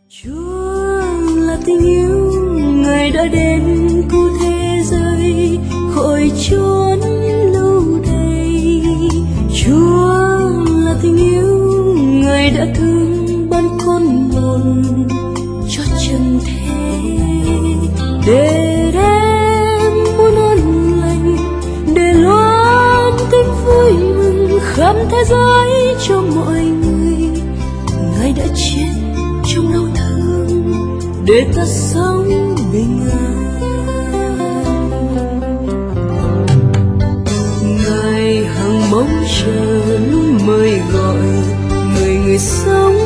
Chúa là tình yêu, Ngài đã đến cứu thế giới khỏi chốn lưu đày. Chúa là tình yêu, Ngài đã thương ban con một cho trần thế, để đem muôn ơn lành, để loan tin vui mừng khắp thế giới cho mọi người. Ngài đã chết trong đau thương để ta sống bình an. Ngài hằng mong chờ luôn mời gọi người người sống